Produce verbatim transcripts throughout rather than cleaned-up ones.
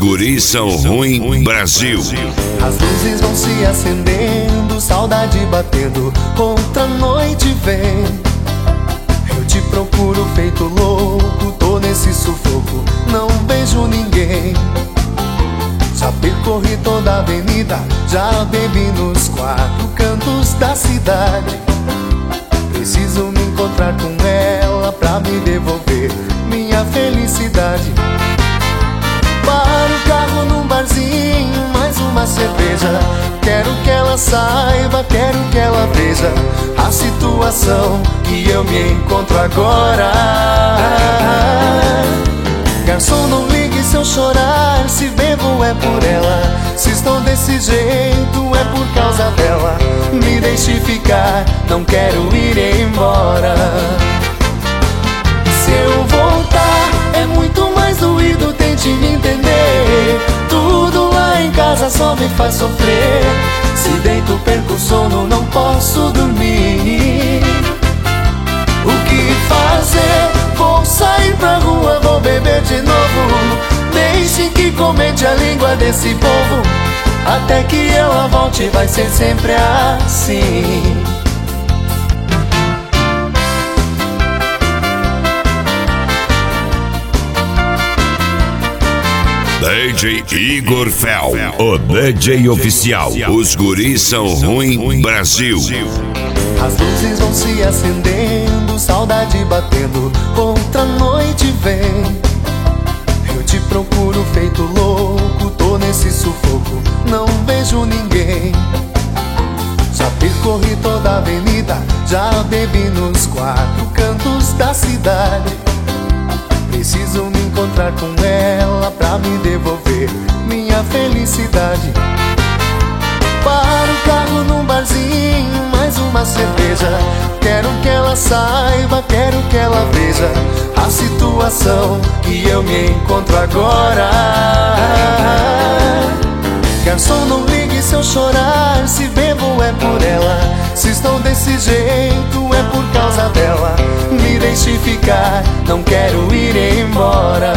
guris são ruim, Brasil. As luzes vão se acendendo, saudade batendo, outra noite vem. Eu te procuro feito louco, tô nesse sufoco, não vejo ninguém. Já percorri toda a avenida, já bebi nos quatro cantos da cidade. Preciso me encontrar com ela pra me devolver minha felicidade. Para o carro num barzinho, mais uma cerveja. Quero que ela saiba, quero que ela veja a situação que eu me encontro agora. Garçom, não ligue se eu chorar, se bebo é por ela, se estou desse jeito é por causa dela. Me deixe ficar, não quero ir embora. Se eu voltar é muito mais doído, tente me entender. Tudo lá em casa só me faz sofrer. Se deito perco o sono, não posso dormir. O que fazer? Vou sair pra rua, vou beber de novo. Deixe que comente a língua desse povo, até que ela volte, vai ser sempre assim. D J Igor Fel, o D J oficial. Os guris são ruim, Brasil. As luzes vão se acendendo, saudade batendo, outra noite vem. Eu te procuro feito louco, tô nesse sufoco, não vejo ninguém. Já percorri toda a avenida, já bebi nos quatro cantos da cidade. Preciso me encontrar com ela pra me devolver minha felicidade. Para o carro num barzinho, mais uma cerveja. Quero que ela saiba, quero que ela veja a situação que eu me encontro agora. Garçom, não ligue se eu chorar, se bebo é por ela, se estou desse jeito é por causa dela. Me deixe ficar, não quero ir embora.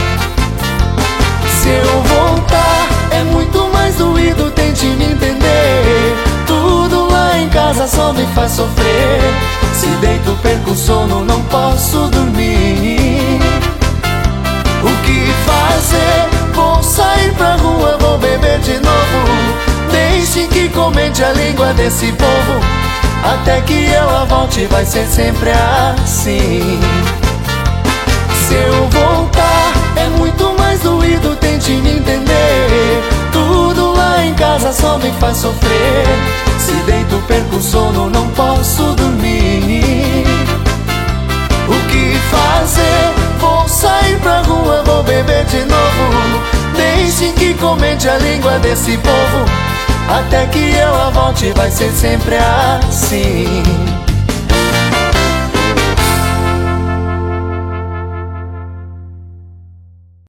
Se eu voltar é muito mais doído, tente me entender. Tudo lá em casa só me faz sofrer. Se deito perco o sono, não posso dormir. O que fazer? Vou sair pra rua, vou beber de novo. Deixe que comente a língua desse povo, até que ela volte, vai ser sempre assim. Se eu voltar é muito mais doído, tente me entender. Tudo lá em casa só me faz sofrer. Se deito perco o sono, não posso dormir. O que fazer? Vou sair pra rua, vou beber de novo. Deixe que comente a língua desse povo, até que ela volte, vai ser sempre assim.